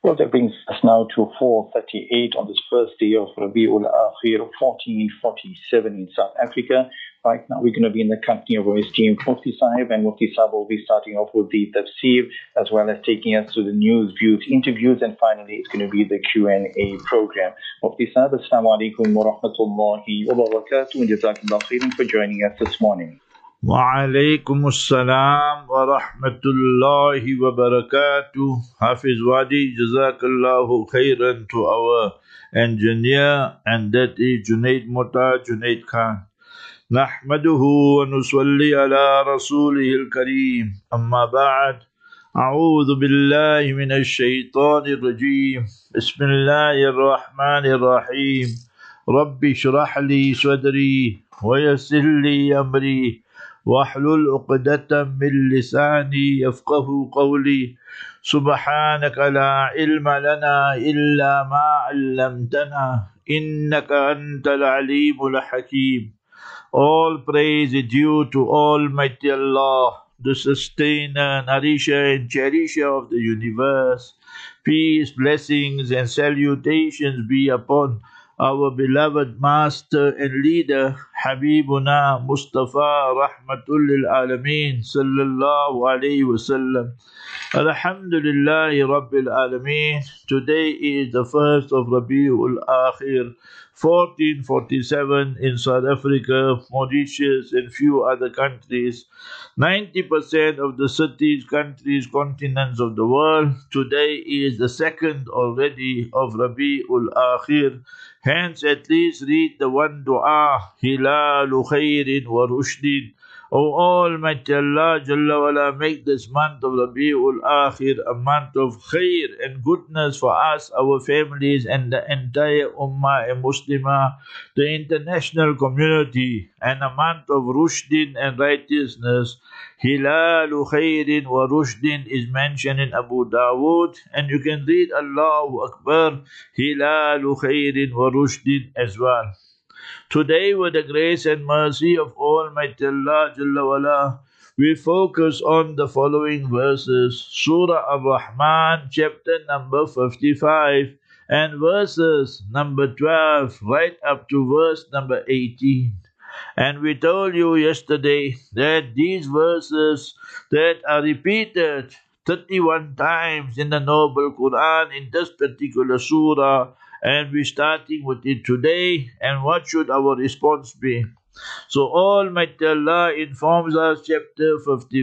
Well, that brings us now to 4:38 on this first day of Rabi'ul Akhir 1447 in South Africa. Right now, we're going to be in the company of our esteemed Mufti Sahib, and Mufti Sahib will be starting off with the tafsir, as well as taking us to the news, views, interviews, and finally, it's going to be the Q&A program. Mufti Sahib, Assalamu alaikum wa rahmatullahi wa barakatuh, and jazakallah khairan for joining us this morning. وعليكم السلام ورحمة الله وبركاته. Hafiz Wadi, Jazakallahu khairan to our engineer, and that is Junaid Mota, Junaid Khan. نحمده ونصلي على رسوله الكريم أما بعد أعوذ بالله من الشيطان الرجيم بسم الله الرحمن الرحيم رب اشرح لي صدري ويسر لي أمري واحلل عقدة من لساني يفقه قولي سبحانك لا علم لنا إلا ما علمتنا إنك أنت العليم الحكيم. All praise is due to Almighty Allah, the sustainer, nourisher and cherisher of the universe. Peace, blessings and salutations be upon our beloved master and leader, Habibuna Mustafa Rahmatul lil Alameen Sallallahu Alaihi Wasallam. Alhamdulillahi Rabbil Alameen. Today is the first of Rabi'ul Akhir 1447 in South Africa, Mauritius and few other countries. 90% of the cities, countries, continents of the world. Today is the second already of Rabi'ul Akhir. Hence at least read the one dua, Hilalu khairin wa rushdin. O Almighty Allah Jalla wala, make this month of Rabi'ul Akhir a month of khair and goodness for us, our families and the entire Ummah and Muslimah, the international community, and a month of rushdin and righteousness. Hilalu khairin wa rushdin is mentioned in Abu Dawood, and you can read Allahu Akbar, Hilalu khairin wa rushdin as well. Today, with the grace and mercy of Almighty Allah Jalla wala, we focus on the following verses. Surah Ar-Rahman, chapter number 55, and verses number 12, right up to verse number 18. And we told you yesterday that these verses that are repeated 31 times in the Noble Quran in this particular surah, and we're starting with it today, and what should our response be? So Almighty Allah informs us, chapter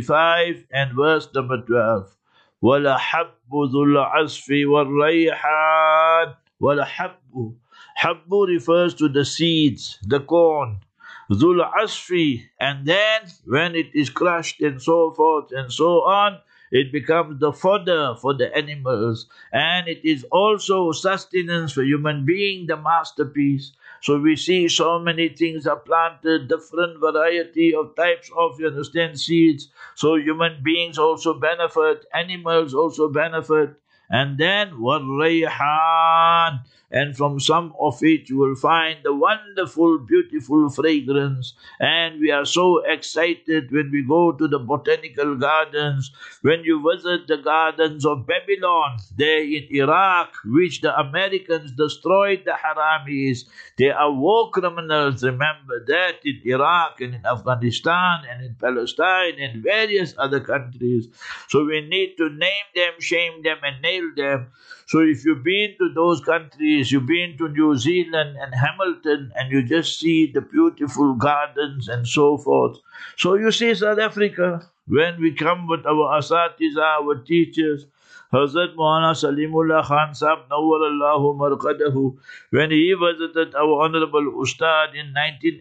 55 and verse number 12. وَلَحَبُّ ذُو الْعَصْفِ وَالرَّيْحَانِ وَلَحَبُّ. Habbu refers to the seeds, the corn. Dhul Asfi, and then when it is crushed and so forth and so on, it becomes the fodder for the animals, and it is also sustenance for human being, the masterpiece. So we see so many things are planted, different variety of types of, you understand, seeds. So human beings also benefit, animals also benefit. And then وَالرَّيْحَانِ, and from some of it you will find the wonderful, beautiful fragrance. And we are so excited when we go to the botanical gardens, when you visit the gardens of Babylon, there in Iraq, which the Americans destroyed the Haramis. They are war criminals, remember that, in Iraq and in Afghanistan and in Palestine and various other countries. So we need to name them, shame them and nail them. So if you've been to those countries, you've been to New Zealand and Hamilton, and you just see the beautiful gardens and so forth. So you see South Africa, when we come with our asatiza, our teachers, Hazrat Maulana Salimullah Khan Sahib Nawwarallahu Marqadahu, when he visited our Honorable Ustad in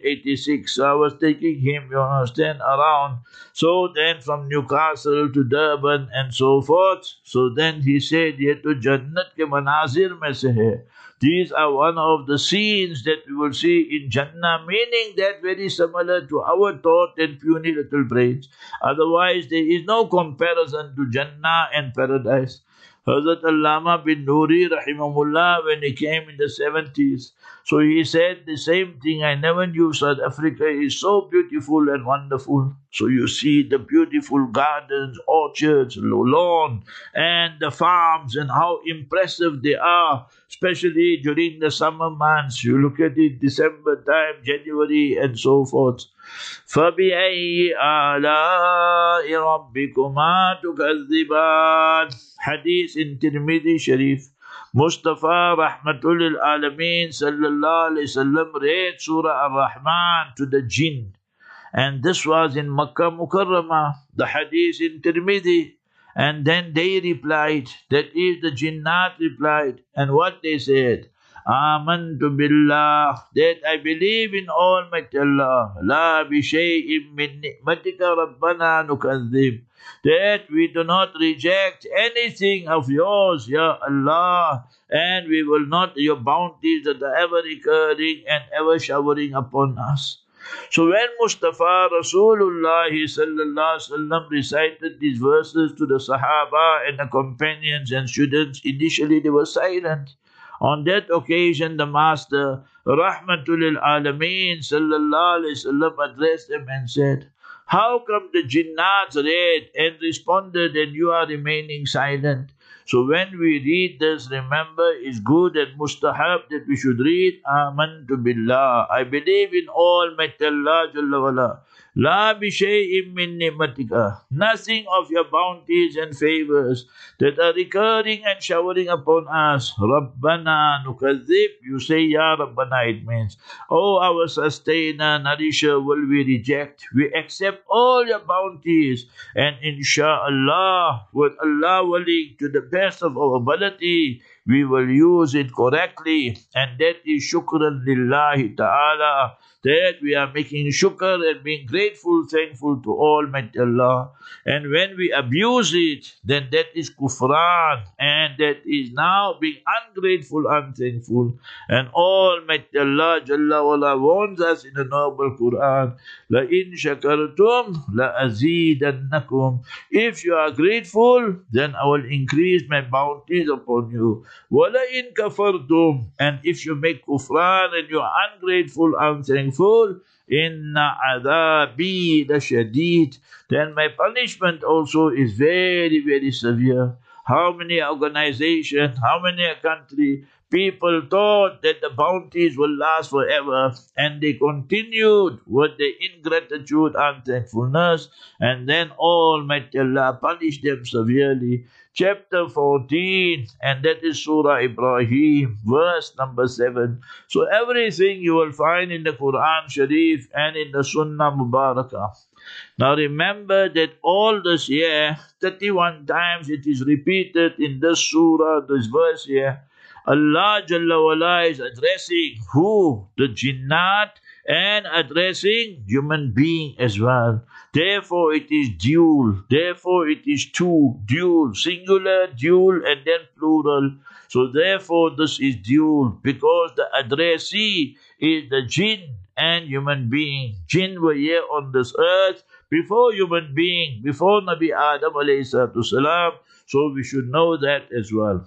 1986, I was taking him, you understand, around. So then from Newcastle to Durban and so forth. So then he said, ye to Jannat ke manazir mein se hai. These are one of the scenes that we will see in Jannah, meaning that very similar to our thought and puny little brains. Otherwise, there is no comparison to Jannah and paradise. Hazrat Allama bin Nuri rahimahullah, when he came in the 70s, so he said the same thing. I never knew South Africa is so beautiful and wonderful. So you see the beautiful gardens, orchards, lawn, and the farms, and how impressive they are, especially during the summer months. You look at it, December time, January, and so forth. فَبِأَيِّ آلَاءِ رَبِّكُمَا تُكَذِّبَانِ. Hadith in Tirmidhi Sharif. Mustafa Rahmatul Alameen Sallallahu Alaihi Wasallam read Surah Ar-Rahman to the jinn. And this was in Makkah Mukarramah, the hadith in Tirmidhi. And then they replied, that is the jinnat replied, and what they said, Amantu billah, that I believe in Almighty Allah, la bi shay'in min ni'matika rabbana nukadhib, that we do not reject anything of yours, Ya Allah, and we will not, your bounties that are ever recurring and ever showering upon us. So when Mustafa Rasulullah sallallahu alaihi wasallam recited these verses to the Sahaba and the companions and students, initially they were silent. On that occasion, the Master Rahmatul Alameen sallallahu alaihi wasallam addressed them and said, how come the jinnats read and responded and you are remaining silent? So when we read this, remember, it's good and mustahab that we should read Amantu billah. I believe in Almighty Allah Jalla wala. La bi shay'in min ni'matika. Nothing of your bounties and favors that are recurring and showering upon us. Rabbana nukadhib. You say Ya Rabbana, it means, oh our sustainer, nourisher, will we reject? We accept all your bounties, and insha'Allah, with Allah willing, to the best of our ability, we will use it correctly, and that is shukran lillahi ta'ala, that we are making shukr and being grateful, thankful to Almighty Allah. And when we abuse it, then that is kufran, and that is now being ungrateful, unthankful. And Almighty Allah Jalla wala warns us in the noble Quran, La in shakartum la azidannakum. If you are grateful, then I will increase my bounties upon you. Wala in kafartum. And if you make kufran and you are ungrateful, unthankful, inna adhabi lashadid, then my punishment also is very, very severe. How many organizations, how many a country, people thought that the bounties will last forever, and they continued with the ingratitude, unthankfulness, and then Almighty Allah punished them severely. Chapter 14, and that is Surah Ibrahim, verse number 7. So everything you will find in the Quran Sharif and in the Sunnah Mubarakah. Now remember that all this year, 31 times it is repeated in this surah, this verse here. Allah Jalla wala is addressing who? The jinnat, and addressing human being as well. Therefore it is dual. Therefore it is two. Dual. Singular, dual, and then plural. So therefore this is dual, because the addressee is the jinn and human being. Jinn were here on this earth before human being, before Nabi Adam alayhi salatu salam. So we should know that as well.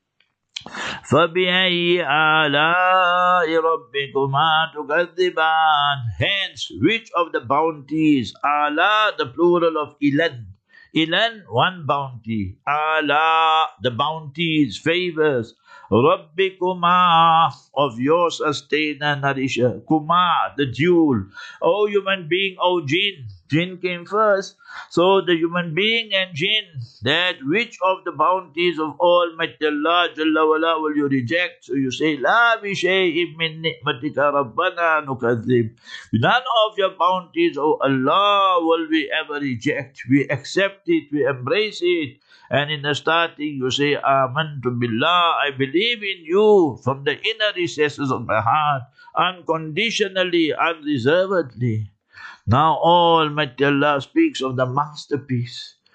فَبِأَيِّ آلَاءِ رَبِّكُمَا تُكَذِّبَانِ. Hence, which of the bounties? Ala, the plural of ilan. Ilan, one bounty. Ala, the bounties, favors. Rabbikuma, of your sustainer, nourisher. Kuma, the jewel. O human being, O jinn. Jinn came first. So the human being and jinn, that which of the bounties of Almighty Allah Jalla wala will you reject? So you say, La bi shay'in min ni'matika rabbana nukadhib. None of your bounties, O Allah, will we ever reject. We accept it, we embrace it. And in the starting you say, Amantu billah, I believe in you from the inner recesses of my heart, unconditionally, unreservedly. Now Almighty Allah speaks of the masterpiece.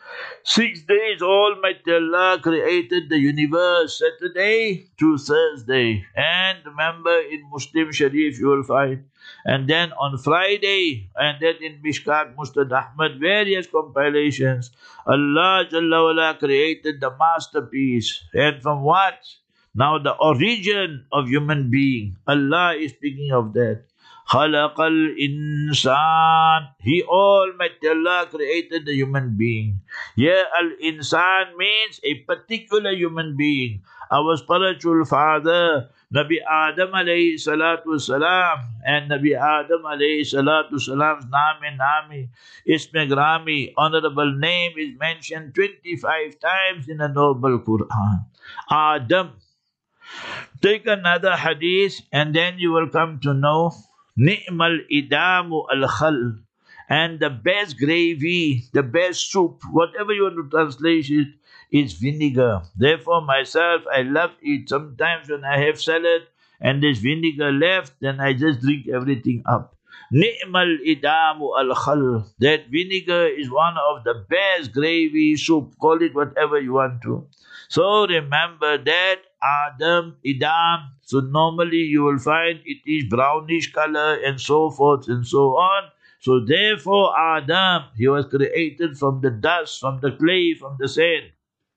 6 days Almighty Allah created the universe, Saturday to Thursday. And remember, in Muslim Sharif you will find. And then on Friday, and then in Mishkat Mustad Ahmad, various compilations, Allah Jalla wala created the masterpiece. And from what? Now the origin of human being. Allah is speaking of that. Khalaqal insan. He Almighty Allah created the human being. Here al-insan means a particular human being. Our spiritual father, Nabi Adam alayhi salatu salam, and Nabi Adam alayhi salatu salam's Nami, Isme Grami, honorable name is mentioned 25 times in the noble Quran. Adam. Take another hadith and then you will come to know Ni'mal idamu al-khal, and the best gravy, the best soup, whatever you want to translate it, is vinegar. Therefore myself, I love it. Sometimes when I have salad and there's vinegar left, then I just drink everything up. Ni'mal idamu al-khal. That vinegar is one of the best gravy soup. Call it whatever you want to. So remember that Adam, idam. So normally you will find it is brownish color and so forth and so on. So therefore Adam, he was created from the dust, from the clay, from the sand.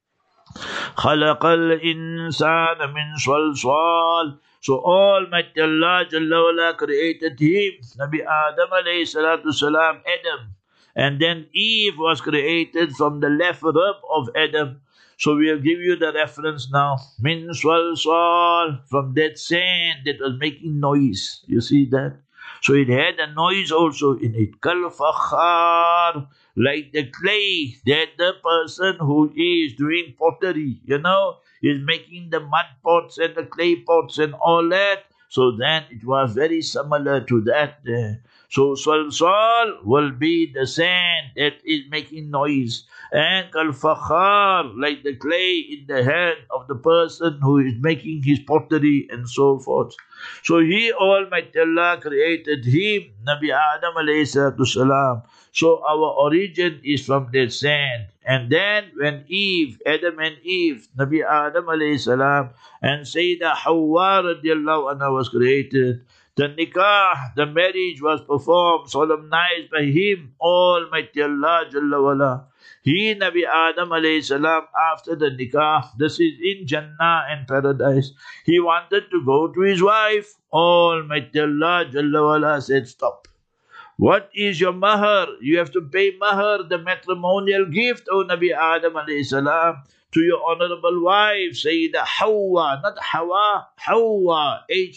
خَلَقَ الْإِنسَانَ مِنْ صَلْصَالٍ. So Almighty Allah Jalla wala created him, Nabi Adam alayhi salatu salam, Adam. And then Eve was created from the left rib of Adam. So we'll give you the reference now. Min swal, from that sand that was making noise. You see that? So it had a noise also in it. Kal fakhar, like the clay that the person who is doing pottery, is making the mud pots and the clay pots and all that. So then it was very similar to that there. So salsal will be the sand that is making noise. And kal-fakhar, like the clay in the hand of the person who is making his pottery and so forth. So he, Almighty Allah, created him, Nabi Adam alayhi salatu salam. So our origin is from that sand. And then when Adam and Eve, Nabi Adam alayhi salam, and Sayyidah Hawwa radiallahu anha was created, the nikah, the marriage was performed, solemnized by him, Almighty Allah Jalla wala. He, Nabi Adam alayhi salam, after the nikah, this is in Jannah and paradise, he wanted to go to his wife. Almighty Allah Jalla wala said, stop. What is your mahar? You have to pay mahar, the matrimonial gift, O Nabi Adam alayhi salam, to your honorable wife, Sayyidah Hawwa, not Hawa, Hawwa,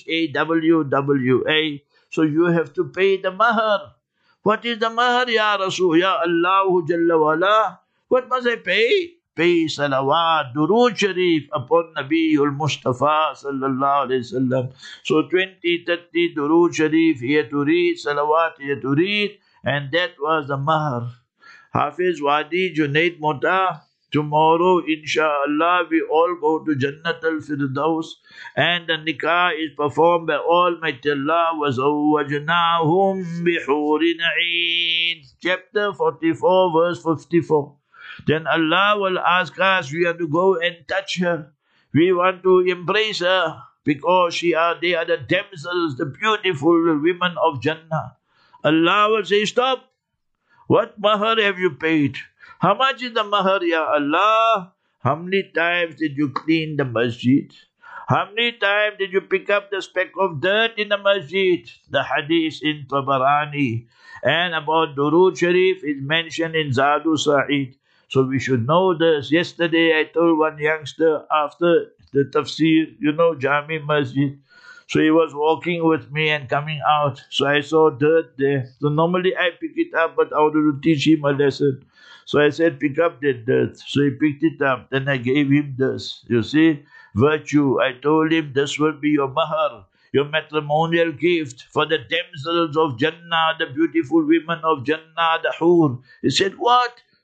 Hawwa. So you have to pay the mahar. What is the mahar, Ya Rasul, Ya Allahu Jalla wala? What must I pay? Pay salawat, durood sharif upon Nabiul Mustafa sallallahu alayhi wasallam. So 20, 30 durood sharif he had to read, salawat he had to read, and that was the mahar. Hafiz Wadi Junaid Mota. Tomorrow, inshallah, we all go to Jannat al-Firdaus, and the nikah is performed by Almighty Allah. وَزَوَّجْنَاهُمْ بِحُورٍ عِينٍ. Chapter 44, verse 54. Then Allah will ask us, we have to go and touch her. We want to embrace her, because they are the damsels, the beautiful women of Jannah. Allah will say, stop. What mahar have you paid? How much is the mahar, Ya Allah? How many times did you clean the masjid? How many times did you pick up the speck of dirt in the masjid? The hadith in Tabarani. And about Durood Sharif is mentioned in Zadu Sa'id. So we should know this. Yesterday I told one youngster after the tafsir, Jami Masjid. So he was walking with me and coming out. So I saw dirt there. So normally I pick it up, but I wanted to teach him a lesson. So I said, pick up that dirt. So he picked it up. Then I gave him this. You see, virtue. I told him this will be your mahar, your matrimonial gift for the damsels of Jannah, the beautiful women of Jannah, the Hur. He said, what?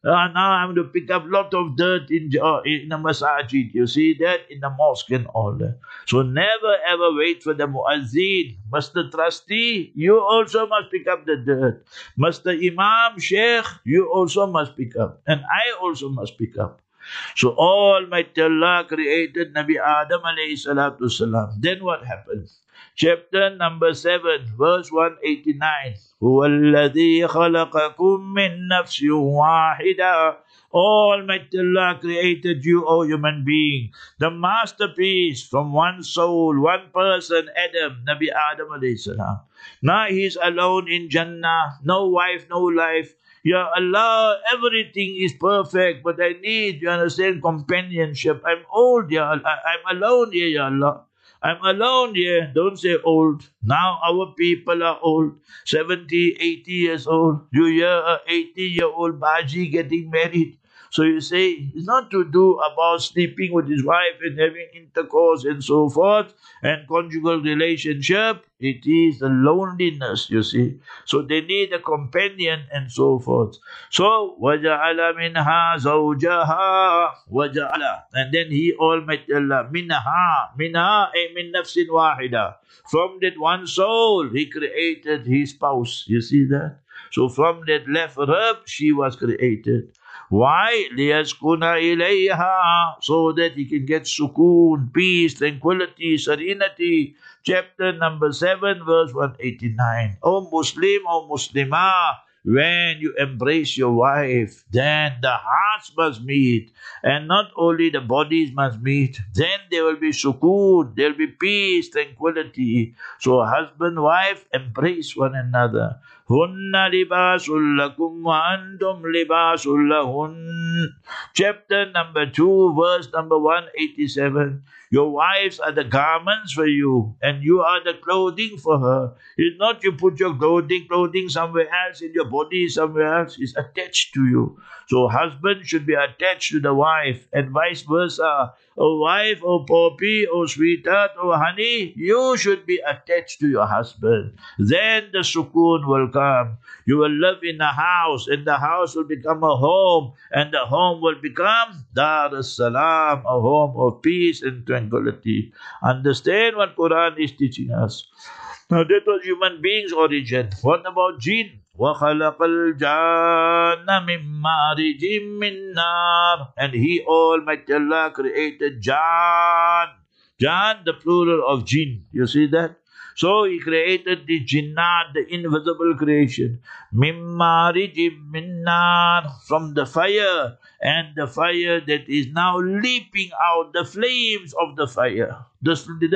Now I'm going to pick up lot of dirt in the masajid. You see that in the mosque and all that. So never ever wait for the muazzin. Must the trustee, you also must pick up the dirt. Must the imam, sheikh, you also must pick up. And I also must pick up. So Almighty Allah created Nabi Adam alayhi salatu salam. Then what happened? Chapter number 7, verse 189. هُوَ الَّذِي خَلَقَكُم مِّن نَّفْسٍ وَاحِدَةٍ. Almighty Allah created you, O human being, the masterpiece from one soul, one person, Adam, Nabi Adam alayhi salam. Now he's alone in Jannah, no wife, no life. Ya Allah, everything is perfect, but I need, you understand, companionship. I'm old, Ya Allah. I'm alone here, Ya Allah. I'm alone here. Don't say old. Now our people are old. 70, 80 years old. You hear a 80-year-old Baji getting married. So you say, it's not to do about sleeping with his wife and having intercourse and so forth and conjugal relationship. It is the loneliness, you see. So they need a companion and so forth. So, وَجَعَلَ مِنْهَا زَوْجَهَا وَجَعَلَ. And then He, Almighty Allah, minha ay min nafsin wahida. From that one soul, He created His spouse. You see that? So from that left rib, she was created. Why? لِيَسْكُنَ إِلَيْهَا. So that he can get sukoon, peace, tranquility, serenity. Chapter number 7, verse 189. O Muslim, O Muslimah, when you embrace your wife, then the hearts must meet. And not only the bodies must meet. Then there will be sukoon, there will be peace, tranquility. So husband, wife, embrace one another. Hunna libasul lakum wa antum libasul lahun. Chapter number 2, verse number 187. Your wives are the garments for you, and you are the clothing for her. It's not you put your clothing somewhere else, in your body somewhere else. It's attached to you. So husband should be attached to the wife, and vice versa. Oh wife, oh poppy, oh sweetheart, oh honey, you should be attached to your husband. Then the sukoon will come. You will live in a house, and the house will become a home, and the home will become Dar as-Salam, a home of peace and tranquility. Understand what Quran is teaching us. Now that was human beings' origin. What about jinn? وَخَلَقَ الْجَانَّ مِن مَّارِجٍ مِّن نَّارٍ. And He, Almighty Allah, created Jan. Jan, the plural of jinn. You see that? So He created the jinnat, the invisible creation. مِن مَّارِجٍ مِّن نَّارٍ. From the fire. And the fire that is now leaping out, the flames of the fire. The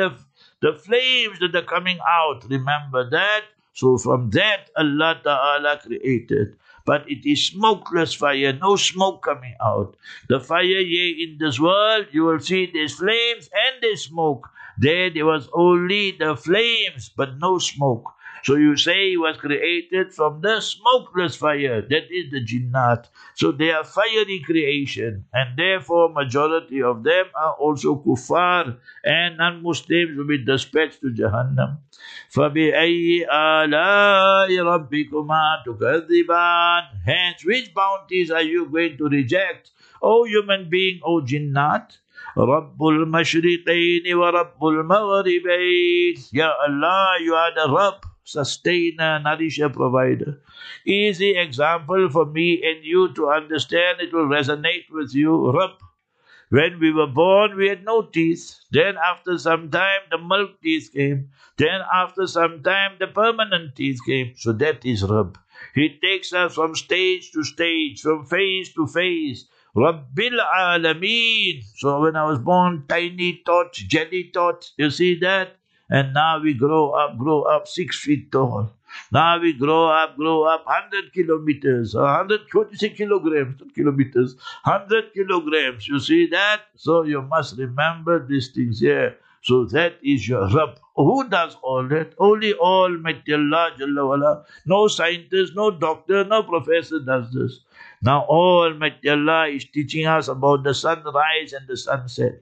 flames that are coming out. Remember that? So from that, Allah Ta'ala created. But it is smokeless fire, no smoke coming out. The fire, in this world, you will see there's flames and there's smoke. There was only the flames, but no smoke. So you say he was created from the smokeless fire. That is the jinnat. So they are fiery creation. And therefore majority of them are also kuffar. And non-Muslims will be dispatched to Jahannam. فَبِأَيِّ آلَاءِ رَبِّكُمَا تُكَذِّبَانِ. Hence, which bounties are you going to reject? O human being, O jinnat. رَبُّ الْمَشْرِقَيْنِ وَرَبُّ الْمَغْرِبَيْنِ. Ya Allah, you are the Rabb, sustainer, nourisher, provider. Easy example for me and you to understand. It will resonate with you. Rabb. When we were born, we had no teeth. Then after some time, the milk teeth came. Then after some time, the permanent teeth came. So that is Rabb. He takes us from stage to stage, from phase to phase. Rabbil Alameen. So when I was born, tiny tot, jelly tot, you see that? And now we grow up 6 feet tall. Now we grow up 100 kilometers, 126 kilograms, not kilometers, 100 kilograms. You see that? So you must remember these things here. So that is your Rabb. Who does all that? Only Almighty Allah Jalla wala. No scientist, no doctor, no professor does this. Now Almighty Allah is teaching us about the sunrise and the sunset.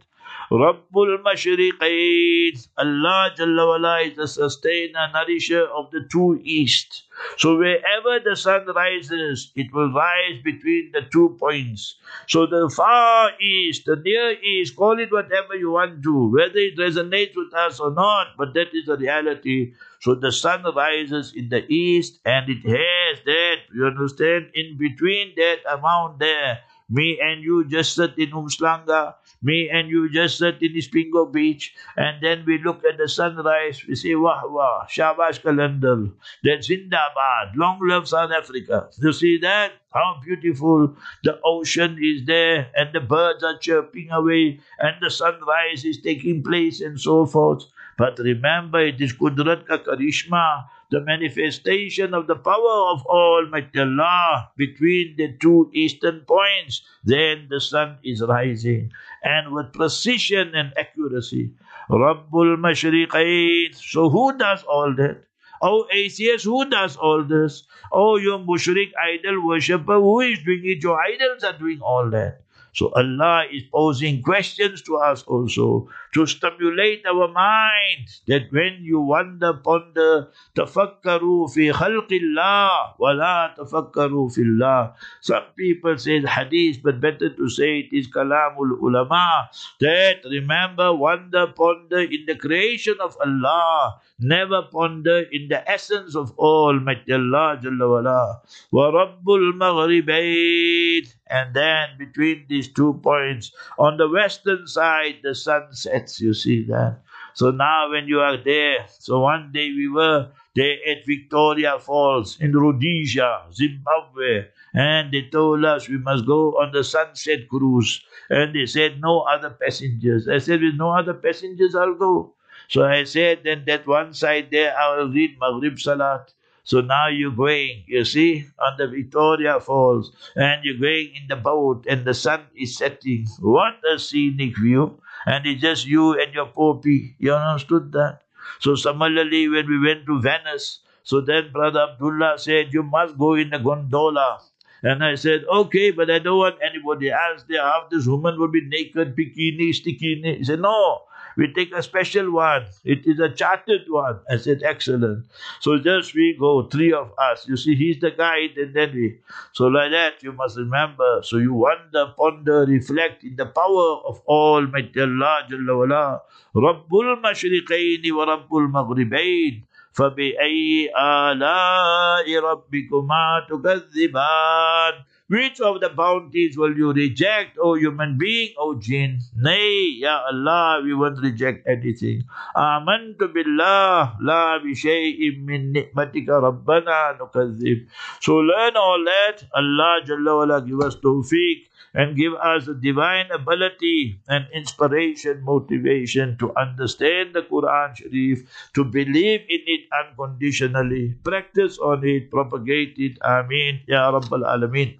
Rabbul Mashriqain. Allah Jalla wala is the sustainer, nourisher of the two east. So wherever the sun rises, it will rise between the 2 points. So the far east, the near east, call it whatever you want to, whether it resonates with us or not, but that is the reality. So the sun rises in the east and it has that, you understand, in between that amount there. Me and you just sit in Umslanga. Me and you just sit in Ispingo Beach. And then we look at the sunrise. We say, wah, wah, Shabash Kalendar. That's Zindabad. Long live South Africa. You see that? How beautiful. The ocean is there. And the birds are chirping away. And the sunrise is taking place and so forth. But remember, it is Qudrat ka Karishma, the manifestation of the power of Almighty Allah between the two eastern points. Then the sun is rising, and with precision and accuracy. Rabbul Mashriqain. So who does all that? Oh, atheists, who does all this? Oh, you mushrik idol worshipper, who is doing it? Your idols are doing all that. So Allah is posing questions to us also to stimulate our mind that when you wonder, ponder, tafakkaru fi khalqillah wa la tafakkaru fillah. Some people say hadith, but better to say it is kalamul ulama. That remember, wonder, ponder in the creation of Allah. Never ponder in the essence of Almighty Allah Jalla wala. Wa Rabbul Maghribain. And then between these 2 points, on the western side, the sun sets. You see that? So now when you are there, so one day we were there at Victoria Falls in Rhodesia, Zimbabwe, and they told us we must go on the sunset cruise. And they said no other passengers. I said with no other passengers I'll go. So I said then that one side there I will read Maghrib Salat. So now you're going, you see, on the Victoria Falls, and you're going in the boat, and the sun is setting. What a scenic view. And it's just you and your poppy. You understood that? So similarly, when we went to Venice, so then Brother Abdullah said, you must go in a gondola. And I said, okay, but I don't want anybody else there. Half this woman will be naked, bikini, stikini. He said, no. We take a special one. It is a chartered one. I said, excellent. So just we go, 3 of us. You see, he's the guide and then we. So like that, you must remember. So you wonder, ponder, reflect in the power of Almighty Allah Jalla wala. Rabbul Mashriqaini wa Rabbul Maghribain. فَبِأَيِّ آلَاءِ رَبِّكُمَا تُكَذِّبَانِ. Which of the bounties will you reject, O human being, O jinn? Nay, Ya Allah, we won't reject anything. Amantu billah, la bi shay'in min ni'matika rabbana nukadhib. So learn all that. Allah Jalla wala give us tawfiq and give us the divine ability and inspiration, motivation to understand the Quran Sharif, to believe in it unconditionally, practice on it, propagate it. Ameen, Ya Rabbal Alameen.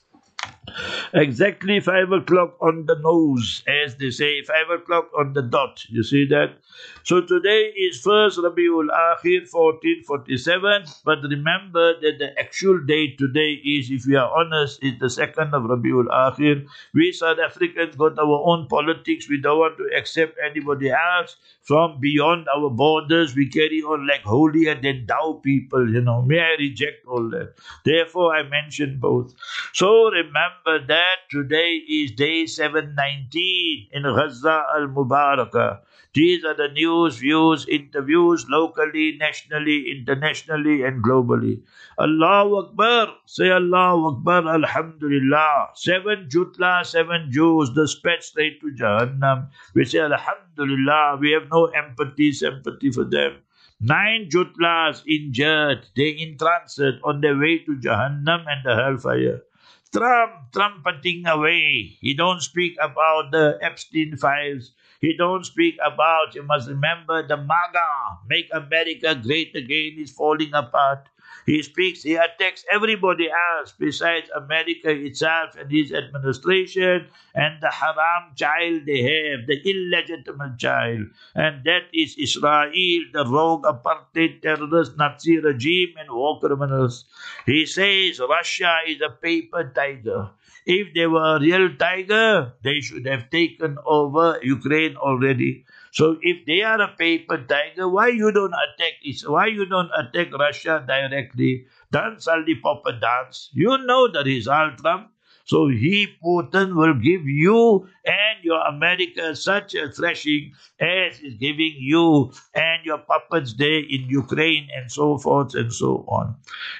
Exactly 5 o'clock on the nose, as they say, 5 o'clock on the dot. You see that? So today is 1st Rabiul Akhir 1447. But remember that the actual date today is, if we are honest, is the 2nd of Rabiul Akhir. We South Africans got our own politics. We don't want to accept anybody else from beyond our borders. We carry on like holier than thou people, you know. May I reject all that. Therefore, I mention both. So remember that today is day 719 in Gaza al-Mubarakah. These are the news, views, interviews, locally, nationally, internationally, and globally. Allahu Akbar. Say Allahu Akbar, Alhamdulillah. 7 Jutla, 7 Jews, the sped straight to Jahannam. We say Alhamdulillah. We have no empathy, sympathy for them. 9 Jutlas injured. They in transit on their way to Jahannam and the hellfire. Trump trumpeting away. He don't speak about the Epstein files. He don't speak about, you must remember, the MAGA, Make America Great Again, is falling apart. He speaks, he attacks everybody else besides America itself and his administration and the haram child they have, the illegitimate child. And that is Israel, the rogue apartheid terrorist Nazi regime and war criminals. He says Russia is a paper tiger. If they were a real tiger, they should have taken over Ukraine already. So if they are a paper tiger, why you don't attack Why you don't attack Russia directly? Dance all the proper dance. You know the result, Trump. So Putin, will give you and your America such a thrashing as is giving you and your puppets there in Ukraine and so forth and so on.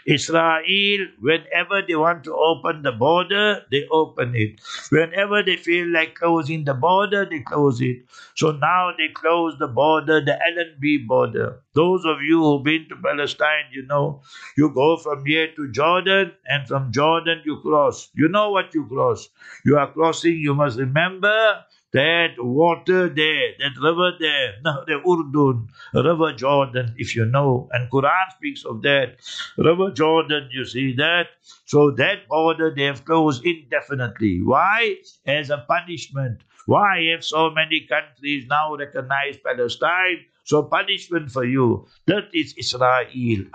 Israel, whenever they want to open the border, they open it. Whenever they feel like closing the border, they close it. So now they close the border, the Allenby border. Those of you who've been to Palestine, you know, you go from here to Jordan, and from Jordan you cross. You know what you cross. You are crossing, you must remember that water there, that river there, no, the Urdun, River Jordan, if you know, and Quran speaks of that. River Jordan, you see that? So that border they have closed indefinitely. Why? As a punishment. Why have so many countries now recognized Palestine? So punishment for you. That is Israel.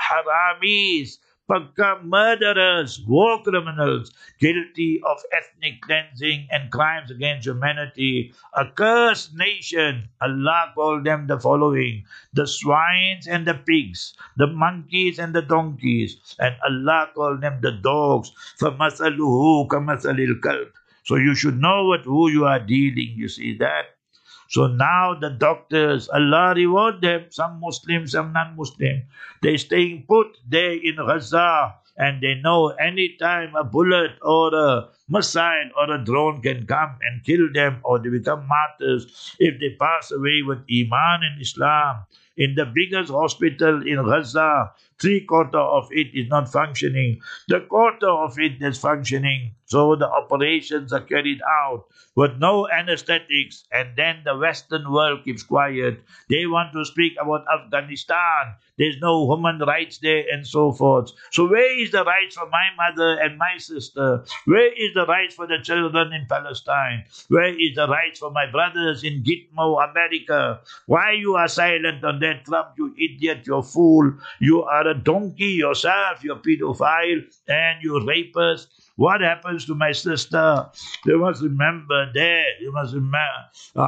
Haramis, Pakka murderers, war criminals, guilty of ethnic cleansing and crimes against humanity, a cursed nation. Allah called them the following: the swines and the pigs, the monkeys and the donkeys, and Allah called them the dogs. فَمَثَلُهُ كَمَثَلِ الْكَلْبِ. So you should know with who you are dealing, you see that? So now the doctors, Allah reward them, some Muslim, some non-Muslim. They're staying put there in Gaza, and they know any time a bullet or a missile or a drone can come and kill them, or they become martyrs if they pass away with Iman and Islam. In the biggest hospital in Gaza, 3/4 of it is not functioning. The quarter of it is functioning. So the operations are carried out with no anesthetics, and then the Western world keeps quiet. They want to speak about Afghanistan. There's no human rights there and so forth. So where is the rights for my mother and my sister? Where is the rights for the children in Palestine? Where is the rights for my brothers in Gitmo, America? Why you are silent on that, Trump, you idiot, you fool. You are a donkey yourself, you pedophile, and you rapist. What happens to my sister? You must remember that. You must remember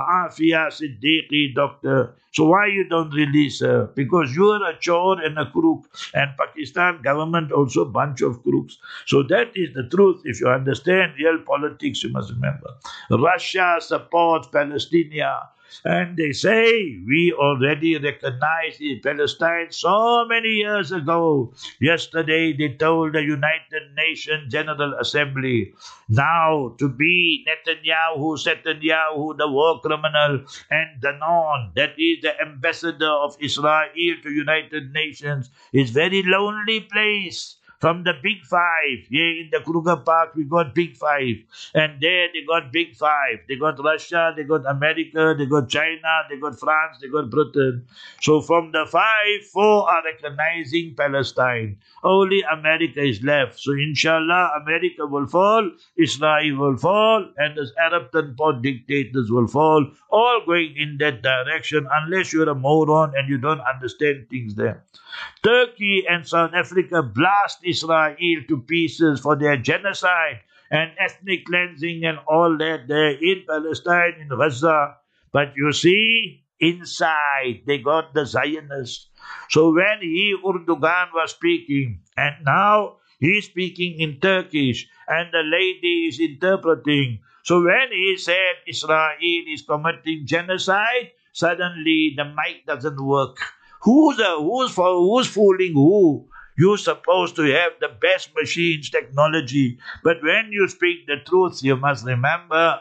Afia Siddiqui, doctor. So why you don't release her? Because you are a chore and a crook. And Pakistan government also a bunch of crooks. So that is the truth. If you understand real politics, you must remember. Russia supports Palestine. And they say, we already recognized Palestine so many years ago. Yesterday they told the United Nations General Assembly now to be Netanyahu, the war criminal, and Danon, that is the ambassador of Israel to United Nations, is very lonely place. From the Big Five, in the Kruger Park, we got Big Five. And there they got Big Five. They got Russia, they got America, they got China, they got France, they got Britain. So from the five, 4 are recognizing Palestine. Only America is left. So inshallah, America will fall, Israel will fall, and the Arab pot dictators will fall, all going in that direction, unless you're a moron and you don't understand things there. Turkey and South Africa blast Israel to pieces for their genocide and ethnic cleansing and all that there in Palestine, in Gaza. But you see, inside they got the Zionists. So when Erdogan was speaking, and now he's speaking in Turkish, and the lady is interpreting. So when he said Israel is committing genocide, suddenly the mic doesn't work. Who's fooling who? You're supposed to have the best machines, technology. But when you speak the truth, you must remember,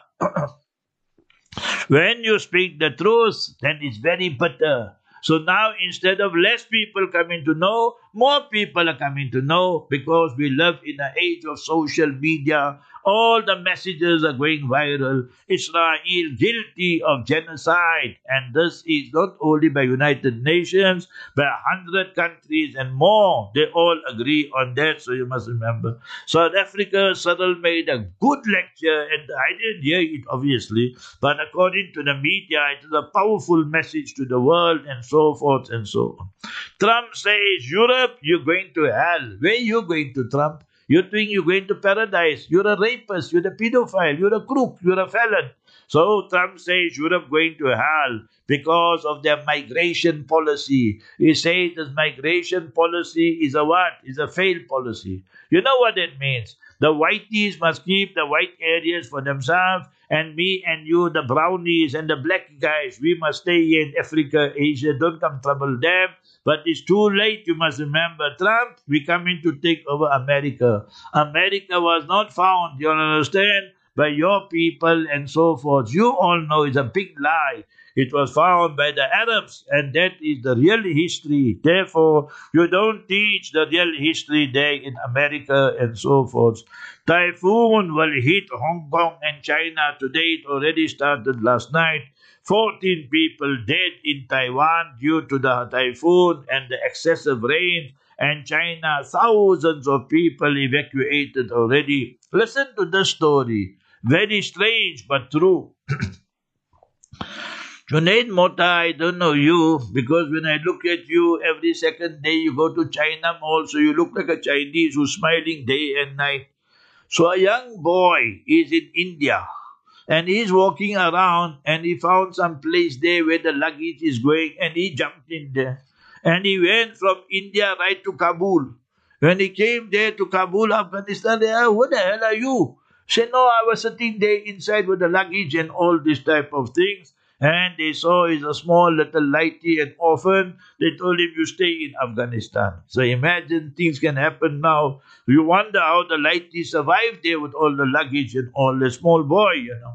when you speak the truth, then it's very bitter. So now instead of less people coming to know, more people are coming to know, because we live in an age of social media. All the messages are going viral. Israel guilty of genocide. And this is not only by United Nations, by 100 countries and more. They all agree on that, so you must remember. South Africa, Cyril made a good lecture, and I didn't hear it obviously, but according to the media, it is a powerful message to the world and so forth and so on. Trump says, Europe, you're going to hell. Where are you going to, Trump? You think you're going to paradise. You're a rapist. You're a pedophile. You're a crook. You're a felon. So Trump says Europe going to hell because of their migration policy. He says this migration policy is a what? Is a failed policy. You know what it means? The whiteys must keep the white areas for themselves, and me and you, the brownies and the black guys, we must stay here in Africa, Asia. Don't come trouble them. But it's too late, you must remember. Trump, we coming to take over America. America was not found, you understand, by your people and so forth. You all know it's a big lie. It was found by the Arabs, and that is the real history. Therefore, you don't teach the real history there in America and so forth. Typhoon will hit Hong Kong and China today. It already started last night. 14 people dead in Taiwan due to the typhoon and the excessive rain. And China, thousands of people evacuated already. Listen to the story. Very strange, but true. Junaid Mota, I don't know you, because when I look at you, every second day you go to China Mall, so you look like a Chinese who's smiling day and night. So a young boy is in India, and he's walking around, and he found some place there where the luggage is going, and he jumped in there. And he went from India right to Kabul. When he came there to Kabul, Afghanistan, they said, "What the hell are you?" He said, "No, I was sitting there inside with the luggage and all this type of things." And they saw he's a small little lighty and orphan. They told him, "You stay in Afghanistan." So imagine things can happen now. You wonder how the lighty survived there with all the luggage and all the small boy, you know.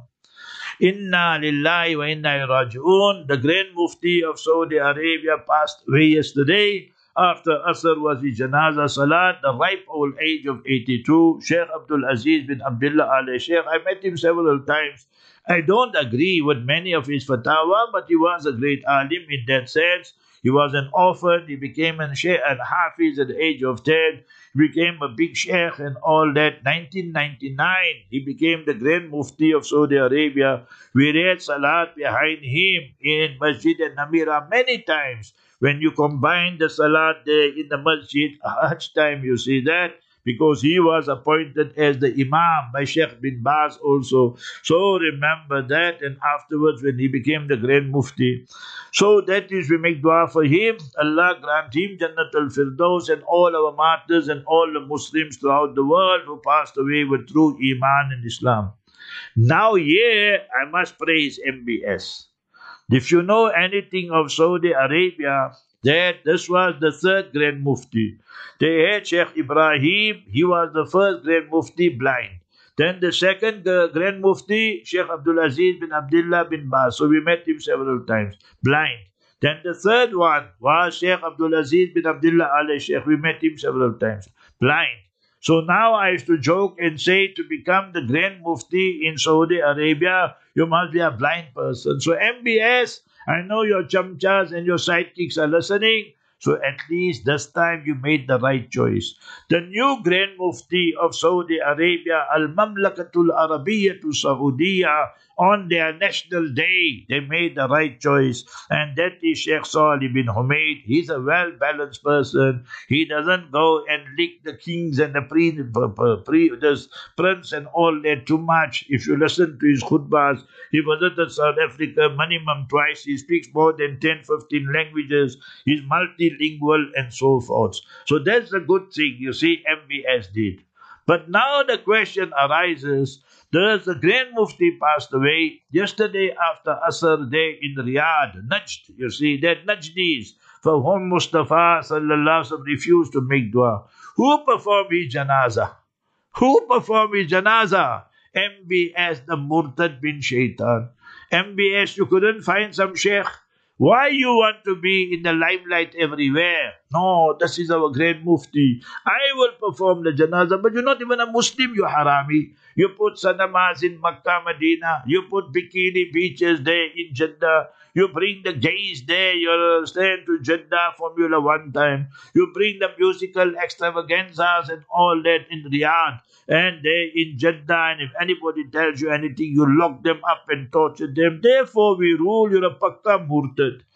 Inna lillahi wa inna ilaihi raji'un. The Grand Mufti of Saudi Arabia passed away yesterday. After Asr was his Janaza Salat, the ripe old age of 82. Sheikh Abdul Aziz bin Abdullah Al Sheikh. I met him several times. I don't agree with many of his fatwa, but he was a great alim in that sense. He was an orphan. He became a sheikh and hafiz at the age of 10. He became a big sheikh and all that. 1999, he became the Grand Mufti of Saudi Arabia. We read Salat behind him in Masjid al-Namira many times. When you combine the Salat there in the Masjid, each time you see that, because he was appointed as the Imam by Sheikh bin Baz also. So remember that, and afterwards when he became the Grand Mufti. So that is, we make dua for him. Allah grant him Jannatul Firdaus and all our martyrs and all the Muslims throughout the world who passed away with true Iman and Islam. Now here, I must praise MBS. If you know anything of Saudi Arabia, that this was the third Grand Mufti. They had Sheikh Ibrahim, he was the first Grand Mufti blind. Then the second Grand Mufti, Sheikh Abdul Aziz bin Abdullah bin Baz. So we met him several times, blind. Then the third one was Sheikh Abdul Aziz bin Abdullah Al Sheikh. We met him several times, blind. So now I used to joke and say, to become the Grand Mufti in Saudi Arabia, you must be a blind person. So MBS, I know your chamchas and your sidekicks are listening. So at least this time you made the right choice. The new Grand Mufti of Saudi Arabia, Al-Mamlakatul Arabiyyatul Saudiya, on their national day, they made the right choice. And that is Sheikh Salih bin Humaid. He's a well-balanced person. He doesn't go and lick the kings and the prince and all that too much. If you listen to his khutbahs, he visited South Africa minimum twice. He speaks more than 10, 15 languages. He's multilingual and so forth. So that's a good thing, you see, MBS did. But now the question arises, the Grand Mufti passed away yesterday after Asr Day in Riyadh, Najd. You see, that Najdis for whom Mustafa sallallahu alaihi wasallam refused to make dua. Who performed his janazah? Who performed his janazah? MBS, the Murtad bin Shaitan. MBS, you couldn't find some sheikh. Why you want to be in the limelight everywhere? No, this is our Grand Mufti. I will perform the janazah, but you're not even a Muslim, you harami. You put sanamaz in Makkah, Medina. You put bikini beaches there in Jeddah. You bring the gays there, you understand, to Jeddah Formula 1 time. You bring the musical extravaganzas and all that in Riyadh. And there in Jeddah, and if anybody tells you anything, you lock them up and torture them. Therefore, we rule, you're a pakka murtad.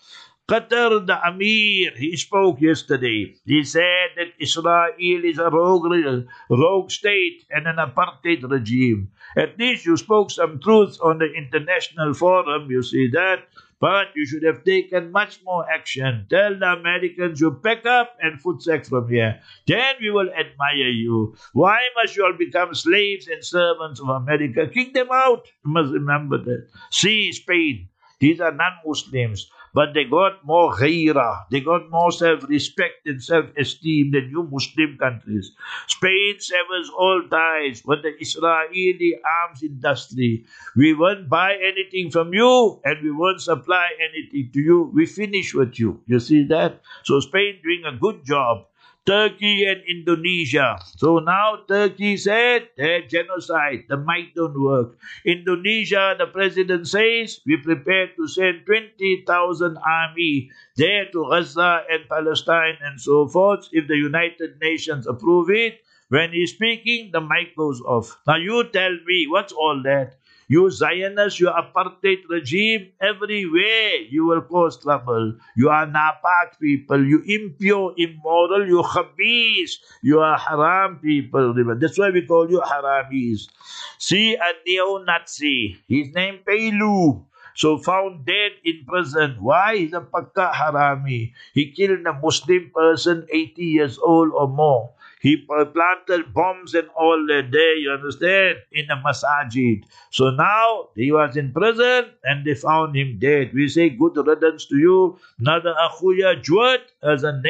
Qatar, the Amir, he spoke yesterday. He said that Israel is a rogue state and an apartheid regime. At least you spoke some truth on the international forum, you see that. But you should have taken much more action. Tell the Americans you pack up and footsack from here. Then we will admire you. Why must you all become slaves and servants of America? Kick them out. You must remember that. See Spain. These are non-Muslims. But they got more ghaira, they got more self-respect and self-esteem than you Muslim countries. Spain severs all ties with the Israeli arms industry. We won't buy anything from you and we won't supply anything to you. We finish with you. You see that? So Spain doing a good job. Turkey and Indonesia. So now Turkey said that genocide, the might don't work. Indonesia, the president says, we prepare to send 20,000 army there to Gaza and Palestine and so forth if the United Nations approve it. When he's speaking, the mic goes off. Now you tell me, what's all that? You Zionists, you apartheid regime, everywhere you will cause trouble. You are napak people, you impure, immoral, you khabis, you are haram people. That's why we call you haramis. See a neo-Nazi, his name Peilu. So found dead in prison. Why? He's a pakka harami. He killed a Muslim person 80 years old or more. He planted bombs and all that day, you understand, in a masajid. So now he was in prison and they found him dead. We say good riddance to you. Nada akhuya juat as a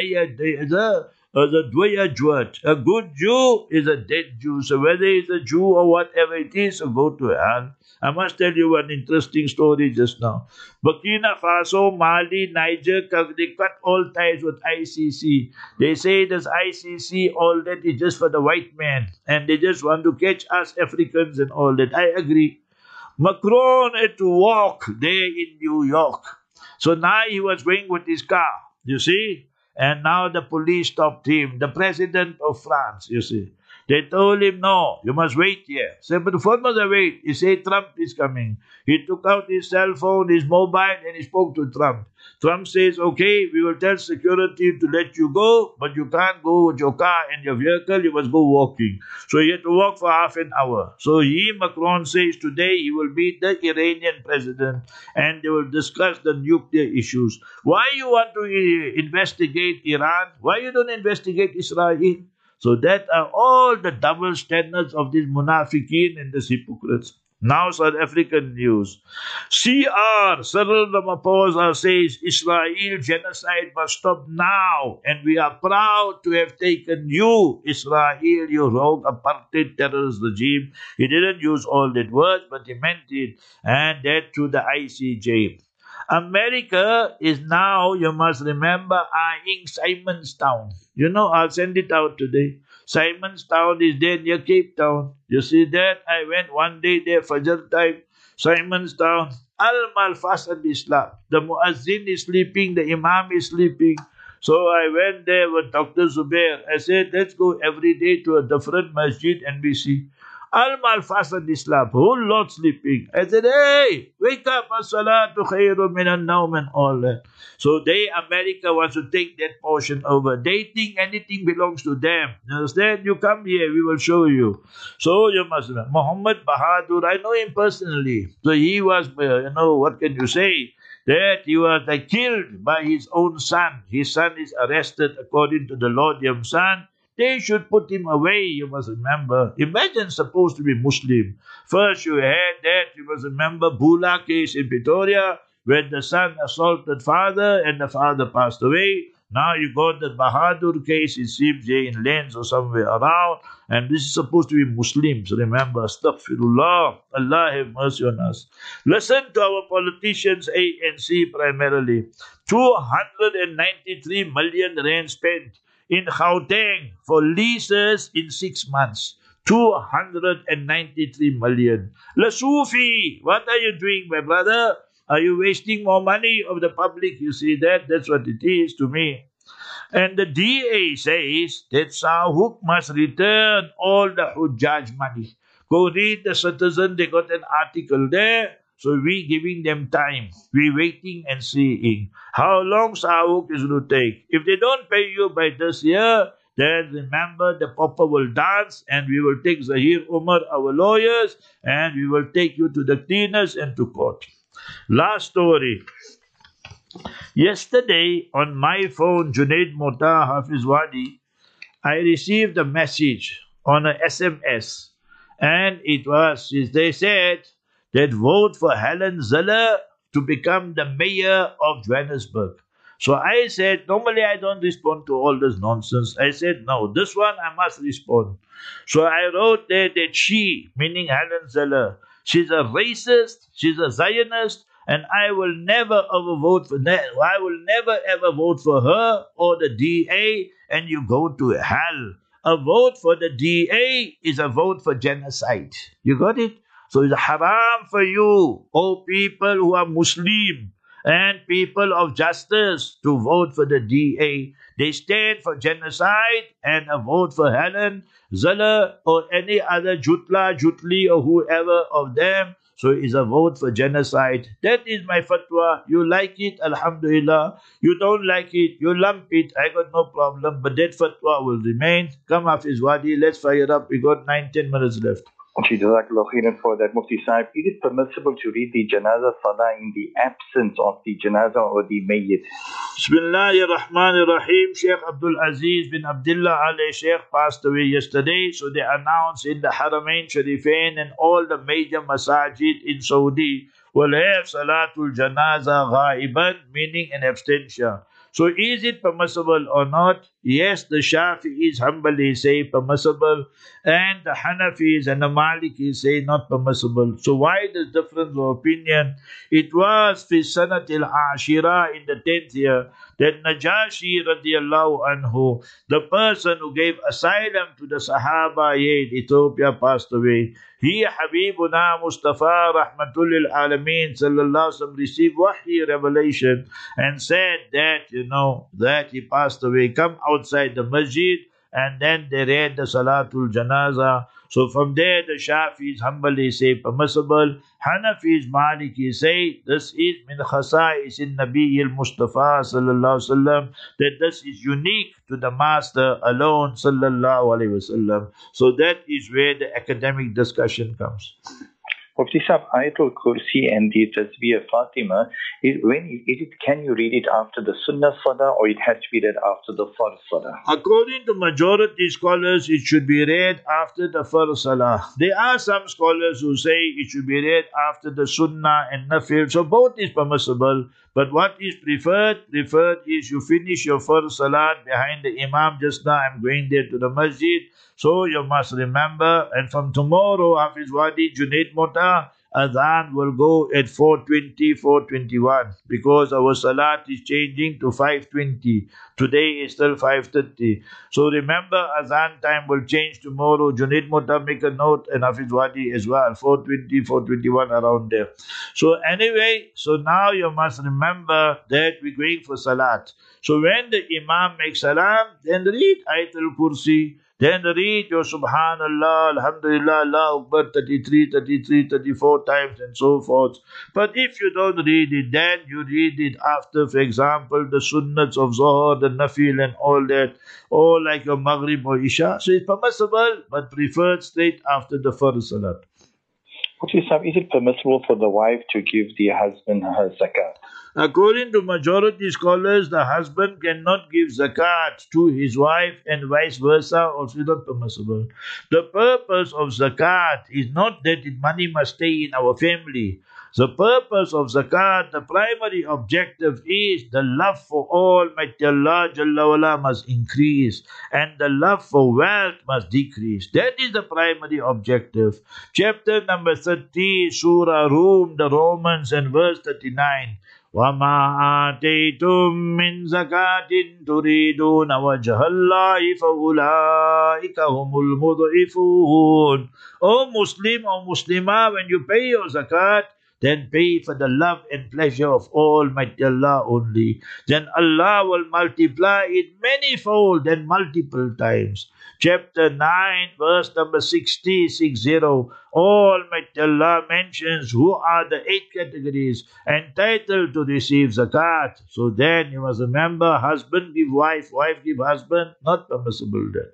dwaya juat. A good Jew is a dead Jew. So whether he's a Jew or whatever it is, so go to hell. I must tell you an interesting story just now. Burkina Faso, Mali, Niger, they cut all ties with ICC. They say this ICC, all that is just for the white man. And they just want to catch us Africans and all that. I agree. Macron had to walk there in New York. So now he was going with his car, you see. And now the police stopped him. The president of France, you see. They told him, no, you must wait here. He said, but what must I wait? He said, Trump is coming. He took out his cell phone, his mobile, and he spoke to Trump. Trump says, okay, we will tell security to let you go, but you can't go with your car and your vehicle, you must go walking. So he had to walk for half an hour. So Macron says today he will meet the Iranian president and they will discuss the nuclear issues. Why you want to investigate Iran? Why you don't investigate Israel? So that are all the double standards of these munafiqeen and these hypocrites. Now South African news. CR, Cyril Ramaphosa says Israel genocide must stop now and we are proud to have taken you, Israel, you rogue apartheid terrorist regime. He didn't use all that words, but he meant it, and that to the ICJ. America is now, you must remember, eyeing Simonstown. You know, I'll send it out today. Simonstown is there near Cape Town. You see that? I went one day there, Fajr time, Simonstown. Al-Malfas al-Islam. The Muazzin is sleeping, the Imam is sleeping. So I went there with Dr. Zubair. I said, let's go every day to a different masjid and we see. Al-Malfas al-Islam, whole lot sleeping. I said, hey, wake up, as-salatu khayrun minan nawm and all that. So America wants to take that portion over. They think anything belongs to them. You understand? You come here, we will show you. So you must know. Muhammad Bahadur, I know him personally. So he was, what can you say? That he was killed by his own son. His son is arrested according to the Laudium son. They should put him away, you must remember. Imagine supposed to be Muslim. First you had that, you must remember, Bula case in Pretoria, when the son assaulted father and the father passed away. Now you got the Bahadur case, it seems here in Lens or somewhere around. And this is supposed to be Muslims. Remember, astaghfirullah. Allah have mercy on us. Listen to our politicians, ANC primarily. 293 million rand spent in Gauteng for leases in 6 months. 293 million. Lasufi, what are you doing, my brother? Are you wasting more money of the public? You see that? That's what it is to me. And the DA says that Sahuk must return all the Hujjaj money. Go read the Citizen, they got an article there. So we giving them time. We waiting and seeing how long Sawuk is going to take. If they don't pay you by this year, then remember the Papa will dance and we will take Zahir Umar, our lawyers, and we will take you to the cleaners and to court. Last story. Yesterday on my phone, Junaid Mota Hafiz Wadi, I received a message on a SMS, and they said that vote for Helen Zeller to become the mayor of Johannesburg. So I said, normally I don't respond to all this nonsense. I said, no, this one I must respond. So I wrote there that she, meaning Helen Zeller, she's a racist, she's a Zionist, and I will never ever vote for that. I will never ever vote for her or the DA, and you go to hell. A vote for the DA is a vote for genocide. You got it? So it's haram for you, oh people who are Muslim and people of justice, to vote for the DA. They stand for genocide, and a vote for Helen Zeller or any other Jutli or whoever of them. So it's a vote for genocide. That is my fatwa. You like it, alhamdulillah. You don't like it, you lump it. I got no problem. But that fatwa will remain. Come Hafiz Wadi, let's fire up. We got 9-10 minutes left. Jazakallah khairan for that, Mufti Sahib. Is it permissible to read the Janaza Salah in the absence of the Janaza or the Mayyit? Bismillahir Rahmanir Rahim. Sheikh Abdul Aziz bin Abdullah Ali Sheikh passed away yesterday. So they announced in the Haramain Sharifain and all the major masajid in Saudi will have Salatul Janaza Ghaiban, meaning an abstention. So is it permissible or not? Yes, the Shafi'is Hanbali say permissible, and the Hanafis and the Malikis say not permissible. So why this difference of opinion? It was fi Sanatil Ashira, in the 10th year, that Najashi radiallahu anhu, the person who gave asylum to the Sahaba in Ethiopia, passed away. He, Habibuna Mustafa Rahmatul Alameen sallallahu alaihi wasallam, received wahi revelation and said that, that he passed away. Come outside the masjid, and then they read the Salatul Janaza. So from there the Shafis, Hanbali say permissible. Hanafis, Maliki say this is min khasa'is in Nabi al-Mustafa sallallahu alaihi wasallam, that this is unique to the Master alone sallallahu alaihi wasallam. So that is where the academic discussion comes. Mufti Sahib, Ayatul Kursi and the Tasbih Fatima, can you read it after the Sunnah Salah, or it has to be read after the Farz Salah? According to majority scholars, it should be read after the Farz Salah. There are some scholars who say it should be read after the Sunnah and Nafil. So both is permissible. But what is preferred is you finish your Farz Salat behind the Imam. Just now I'm going there to the masjid. So you must remember, and from tomorrow, Hafiz Wadi, Junaid Mota, Adhan will go at 4:20, 4:21, because our Salat is changing to 5:20. Today is still 5:30. So remember, Adhan time will change tomorrow. Junaid Mota, make a note, and Hafiz Wadi as well, 4:20, 4:21, around there. So anyway, so now you must remember that we're going for Salat. So when the Imam makes Salam, then read Ayatul Kursi. Then read your Subhanallah, Alhamdulillah, Allah Akbar 33, 33, 34 times and so forth. But if you don't read it, then you read it after, for example, the Sunnats of Zohar, the Nafil and all that, or like your Maghrib or Isha. So it's permissible, but preferred straight after the Farz Salat. Is it permissible for the wife to give the husband her zakat? According to majority scholars, the husband cannot give zakat to his wife, and vice versa, also not permissible. The purpose of zakat is not that money must stay in our family. The purpose of zakat, the primary objective is the love for Almighty Allah Jalla wala must increase, and the love for wealth must decrease. That is the primary objective. Chapter number 30, Surah Rum, the Romans, and verse 39. وَمَا آتَيْتُم مِّن زَكَاةٍ تُرِيدُونَ وَجْهَ اللَّهِ فَأُولَٰئِكَ هُمُ الْمُضْعِفُونَ. O Muslim or Muslimah, when you pay your zakat, then pay for the love and pleasure of Almighty Allah only. Then Allah will multiply it manifold and multiple times. Chapter 9, verse number 60. Almighty Allah mentions who are the 8 categories entitled to receive zakat. So then you must remember, husband give wife, wife give husband, not permissible that.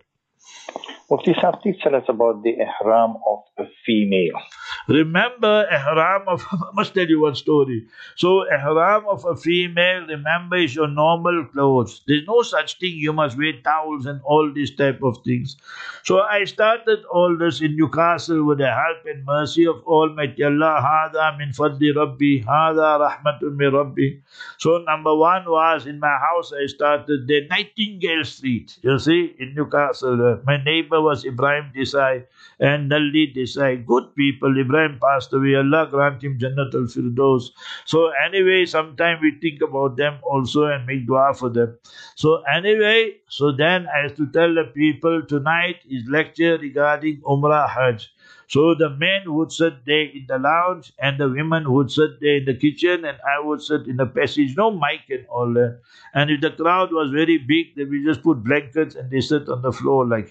Mufti Sahib, please tell us about the ihram of a female. Remember, ihram of, I must tell you one story. So, ihram of a female, remember, is your normal clothes. There's no such thing, you must wear towels and all these type of things. So, I started all this in Newcastle with the help and mercy of Almighty Allah. Hada min fadli Rabbi, hada rahmatun min Rabbi. So, number one was, in my house, I started the Nightingale Street. You see, in Newcastle, my neighbor was Ibrahim Desai and Nalli Desai. Good people. Ibrahim passed away. Allah grant him Jannat al-Firdaus. So anyway, sometime we think about them also and make dua for them. So anyway, so then I have to tell the people tonight is lecture regarding Umrah Hajj. So the men would sit there in the lounge and the women would sit there in the kitchen and I would sit in the passage. No mic and all that. And if the crowd was very big, then we just put blankets and they sit on the floor like,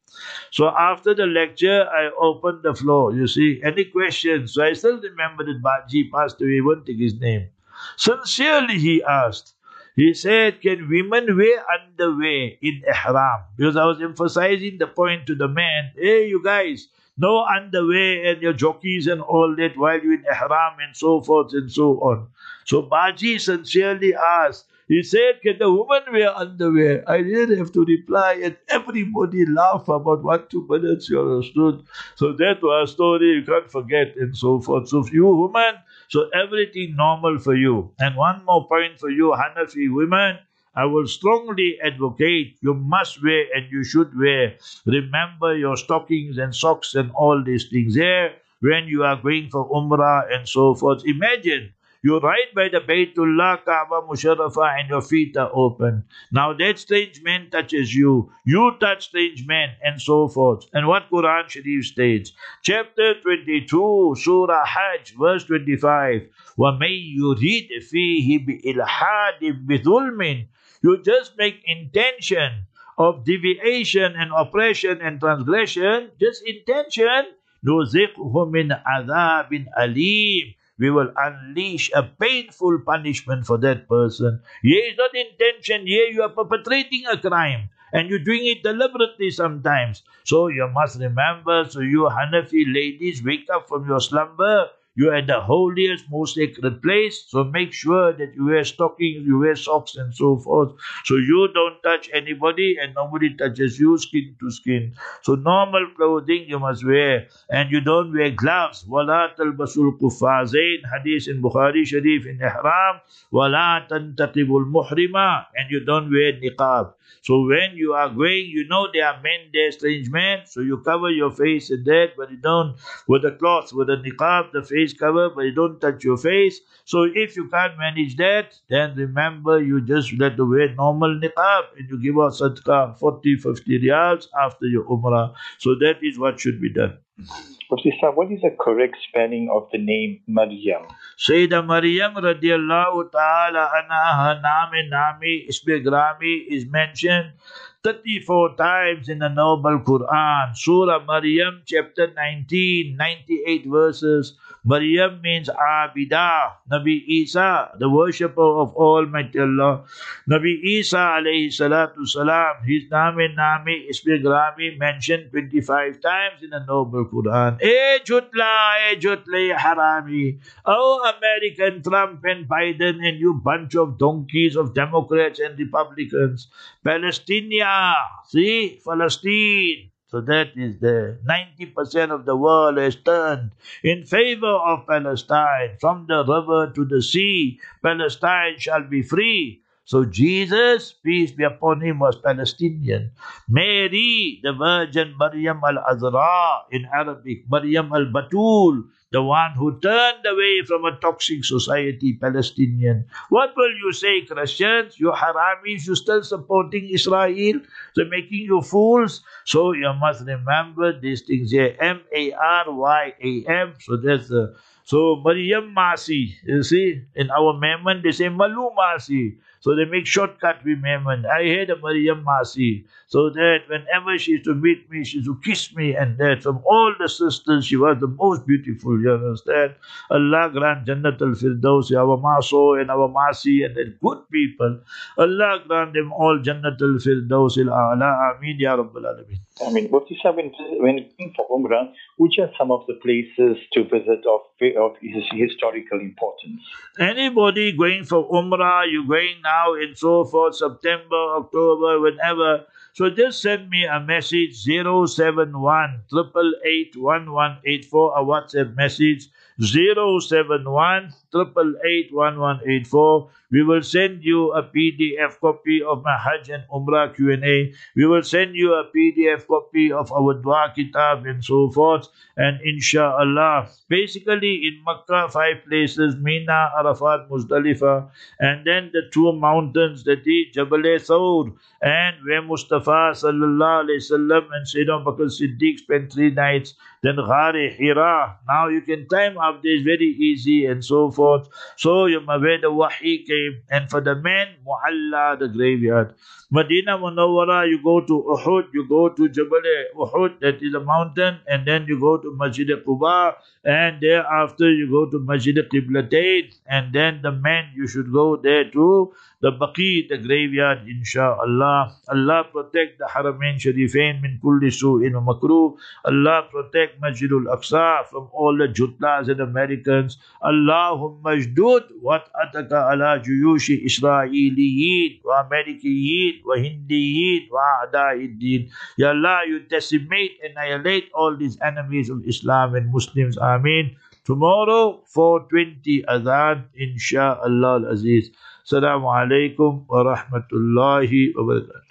So after the lecture, I opened the floor. You see, any questions? So I still remember that Baji passed away, won't take his name. Sincerely, he asked. He said, can women wear underwear in ihram? Because I was emphasizing the point to the men. Hey, you guys, no underwear and your jockeys and all that while you're in ihram and so forth and so on. So Baji sincerely asked. He said, can the woman wear underwear? I didn't have to reply and everybody laughed about 1-2 minutes, you understood? So that was a story you can't forget and so forth. So you women, so everything normal for you. And one more point for you Hanafi women, I will strongly advocate you must wear and you should wear. Remember your stockings and socks and all these things there when you are going for Umrah and so forth. Imagine, you're right by the Baytullah, Kaaba Musharrafah and your feet are open. Now that strange man touches you. You touch strange men and so forth. And what Quran Sharif states? Chapter 22, Surah Hajj, verse 25. وَمَن يُرِيدْ فِيهِ بِإِلْحَادٍ بِظُلْمٍ. You just make intention of deviation and oppression and transgression. Just intention. نُذِقْهُ مِنْ عَذَابٍ أَلِيمٍ. We will unleash a painful punishment for that person. Here is not intention. Here you are perpetrating a crime. And you're doing it deliberately sometimes. So you must remember, so you Hanafi ladies, wake up from your slumber. You're at the holiest, most sacred place. So make sure that you wear stockings, you wear socks and so forth. So you don't touch anybody and nobody touches you skin to skin. So normal clothing you must wear. And you don't wear gloves. وَلَا تَلْبَسُوا الْقُفَّازَيْنِ Hadith in Bukhari Sharif in Ihram. وَلَا تَنْتَقِبُ الْمُحْرِمَةِ. And you don't wear niqab. So when you are going, you know there are men there, strange men. So you cover your face and that, but you don't, with the cloth, with the niqab, the face cover, but you don't touch your face. So if you can't manage that, then remember you just let to wear normal niqab and you give out sadaqah 40-50 riyals after your umrah. So that is what should be done. Mufti Sahib, what is the correct spelling of the name Maryam? Sayyidah Maryam radiallahu ta'ala anha, her name Ismi Grami is mentioned 34 times in the Noble Quran. Surah Maryam, chapter 19, 98 verses. Maryam means Abidah. Nabi Isa, the worshipper of Almighty Allah. Nabi Isa alayhi salatu salam, his name Ismi Grami mentioned 25 times in the Noble Quran. Jutla, harami. Oh, American Trump and Biden and you bunch of donkeys of Democrats and Republicans. Palestinian, see, Palestine. So that is there. 90% of the world has turned in favor of Palestine. From the river to the sea, Palestine shall be free. So Jesus, peace be upon him, was Palestinian. Mary, the Virgin Maryam al-Azra in Arabic, Maryam al-Batul, the one who turned away from a toxic society, Palestinian. What will you say, Christians? You haramis, you still supporting Israel? They're making you fools. So you must remember these things here. Maryam. So that's the So Maryam Masi, you see, in our Memon they say Malu Masi. So they make shortcut with Memon. I had a Maryam Masi. So that whenever she used to meet me, she used to kiss me, and that from all the sisters, she was the most beautiful, you understand? Allah grant Jannat al-Firdaus, our Maso and our Masi and the good people. Allah grant them all Jannat al-Firdaus al-A'la. Ameen Ya Rabbal Alameen. I mean, Mufti Sahib, when looking for Umrah, which are some of the places to visit of historical importance? Anybody going for Umrah, you're going now in so forth, September, October, whenever. So just send me a message 071 888 1184, a WhatsApp message 071 888 1184. We will send you a PDF copy of my Hajj and Umrah Q&A. We will send you a PDF copy of our Dua Kitab and so forth. And inshallah, basically in Makkah, 5 places, Mina, Arafat, Muzdalifah, and then the 2 mountains, that is Jabal Thawr, and where Mustafa sallallahu alayhi wasallam and Sayyidina Bakr Siddiq spent 3 nights, then Ghar Hira. Now you can climb up there, it's very easy and so forth. So where the Wahi came, and for the men, Mu'alla, the graveyard. Medina Munawwara, you go to Uhud, you go to Jabal Uhud, that is a mountain, and then you go to Masjid Quba, and thereafter you go to Masjid Qiblatain, and then the men, you should go there to the Baqi, the graveyard, inshallah. Allah protect the Haramain Sharifain min kulli su'in wa makruh. Allah protect Masjidul Aqsa from all the Jutlas and Americans. Allahumma jdud what ataka ala juyushi Israeliyin wa Amerikiyin wa Hindiyin wa a'da'iddin. Ya Allah, you decimate, annihilate all these enemies of Islam and Muslims. Ameen. Tomorrow, 4:20 Adhan, inshallah al-Aziz. Assalamu alaikum wa rahmatullahi wa barakatuh.